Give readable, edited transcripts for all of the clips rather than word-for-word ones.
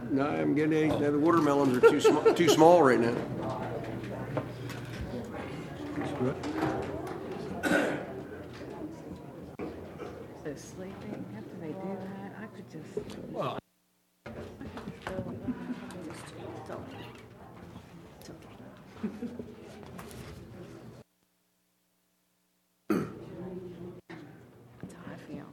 No, I'm getting the watermelons are too small right now. So sleeping, after they do that, I could just. Well, That's how I feel.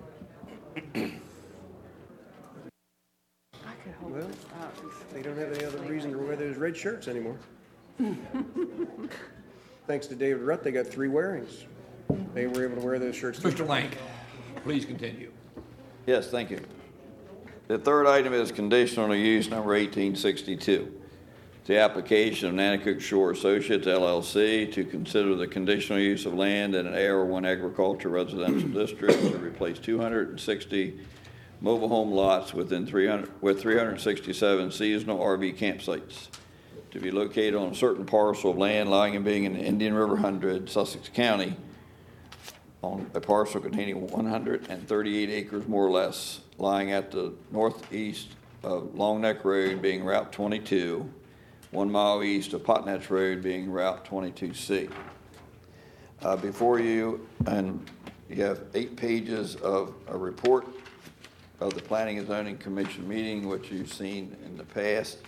I could hold Well, this up. They don't have any other reason to wear those red shirts anymore. Thanks to David Rutt, they got 3 wearings. They were able to wear those shirts. Mr. Lank, please continue. Yes, thank you. The third item is conditional use number 1862. The application of Nanticoke Shore Associates LLC to consider the conditional use of land in an AR1 agriculture residential district to replace 260 mobile home lots with 367 seasonal RV campsites to be located on a certain parcel of land lying and being in Indian River 100, Sussex County, on a parcel containing 138 acres more or less, lying at the northeast of Long Neck Road being Route 22, 1 mile east of Potnetch Road being Route 22C. Before you, and you have 8 pages of a report of the Planning and Zoning Commission meeting, which you've seen in the past.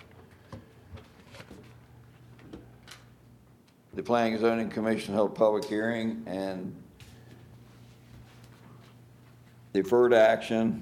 The Planning and Zoning Commission held a public hearing and deferred action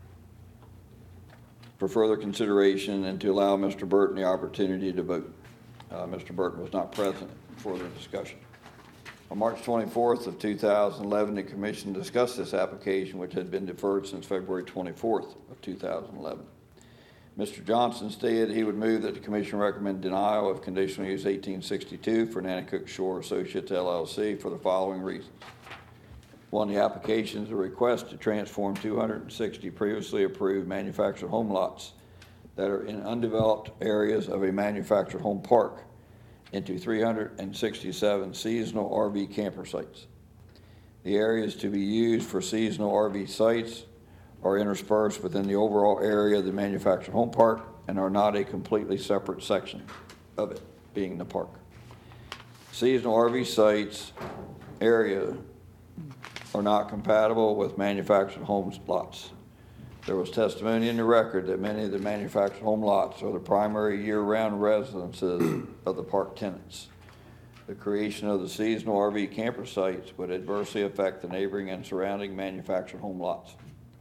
for further consideration and to allow Mr. Burton the opportunity to vote. Mr. Burton was not present for the discussion. On March 24th of 2011, the Commission discussed this application, which had been deferred since February 24th of 2011. Mr. Johnson stated he would move that the Commission recommend denial of conditional use 1862 for Nanticoke Shore Associates LLC for the following reasons. 1, the application is a request to transform 260 previously approved manufactured home lots that are in undeveloped areas of a manufactured home park into 367 seasonal RV camper sites. The areas to be used for seasonal RV sites are interspersed within the overall area of the manufactured home park and are not a completely separate section of it, being the park. Seasonal RV sites area are not compatible with manufactured home lots. There was testimony in the record that many of the manufactured home lots are the primary year-round residences of the park tenants. The creation of the seasonal RV camper sites would adversely affect the neighboring and surrounding manufactured home lots.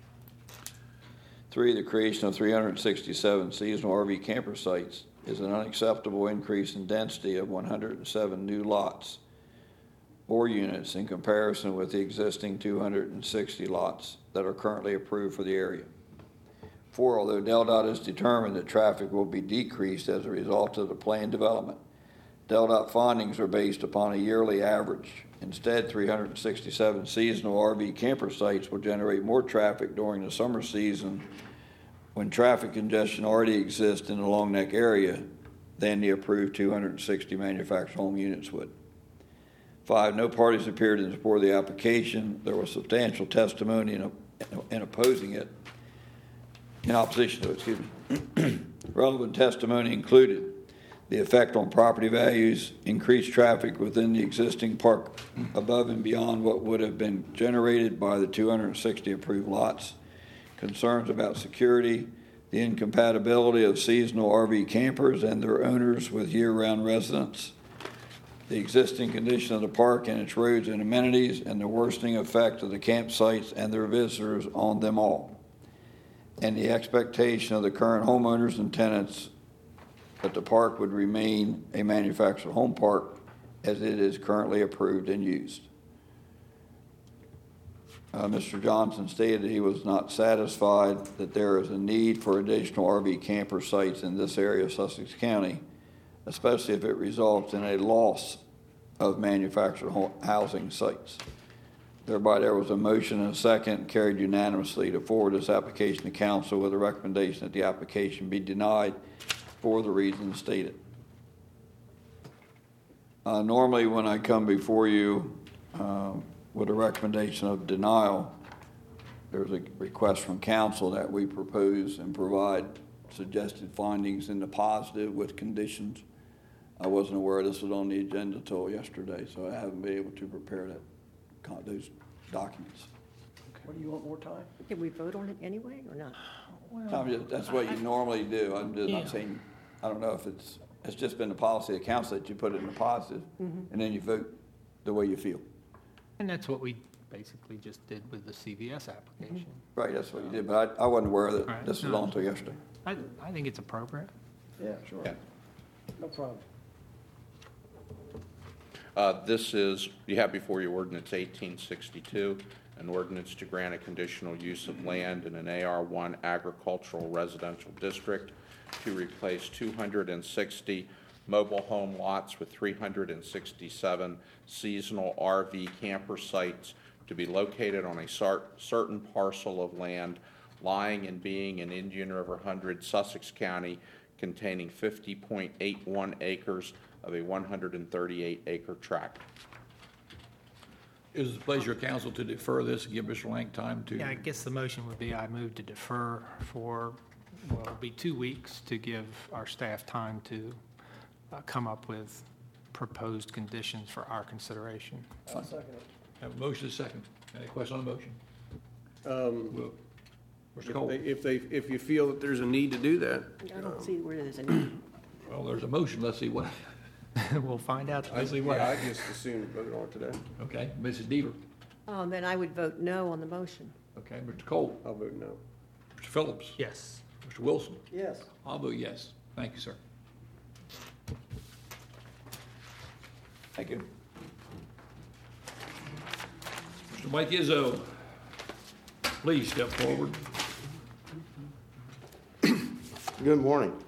3, the creation of 367 seasonal RV camper sites is an unacceptable increase in density of 107 new lots or units in comparison with the existing 260 lots that are currently approved for the area. 4, although DelDOT has determined that traffic will be decreased as a result of the planned development, DelDOT findings are based upon a yearly average. Instead, 367 seasonal RV camper sites will generate more traffic during the summer season when traffic congestion already exists in the Long Neck area than the approved 260 manufactured home units would. 5, no parties appeared in support of the application. There was substantial testimony in opposing it, in opposition to it, excuse me. Relevant testimony included the effect on property values, increased traffic within the existing park above and beyond what would have been generated by the 260 approved lots, concerns about security, the incompatibility of seasonal RV campers and their owners with year-round residents, the existing condition of the park and its roads and amenities, and the worsening effect of the campsites and their visitors on them all, and the expectation of the current homeowners and tenants that the park would remain a manufactured home park as it is currently approved and used. Mr. Johnson stated he was not satisfied that there is a need for additional RV camper sites in this area of Sussex County, especially if it results in a loss of manufactured housing sites. Thereby, there was a motion and a second carried unanimously to forward this application to council with a recommendation that the application be denied for the reasons stated. Normally, when I come before you with a recommendation of denial, there's a request from council that we propose and provide suggested findings in the positive with conditions. I wasn't aware this was on the agenda till yesterday, so I haven't been able to prepare those documents. What do you want, more time? Can we vote on it anyway or not? That's what you normally do. I'm just not saying, I don't know if it's just been the policy of council that you put it in the positive, and then you vote the way you feel. And that's what we basically just did with the CVS application. Right, that's what you did, but I wasn't aware that Right. this was on until yesterday. I think it's appropriate. Yeah, sure. Yeah. No problem. This is, you have before you ordinance 1862, an ordinance to grant a conditional use of land in an AR1 agricultural residential district to replace 260 mobile home lots with 367 seasonal RV camper sites to be located on a certain parcel of land lying and being in Indian River 100, Sussex County, containing 50.81 acres of a 138-acre tract. Is it the pleasure of council to defer this and give Mr. Lang time to? Yeah, I guess the motion would be I move to defer for, well, it'll be 2 weeks to give our staff time to come up with proposed conditions for our consideration. I'll second it. Have a motion and a second. Any question on the motion? Well, Mr. Cole? If you feel that there's a need to do that, I don't see where there's any. Well, there's a motion. Let's see what, We'll find out. let's see what. I just assume vote on it today. Okay, Mrs. Deaver. Then I would vote no on the motion. Okay, Mr. Cole. I'll vote no. Mr. Phillips. Yes. Mr. Wilson. Yes. I'll vote yes. Thank you, sir. Thank you. Mr. Mike Izzo, please step forward. Good morning.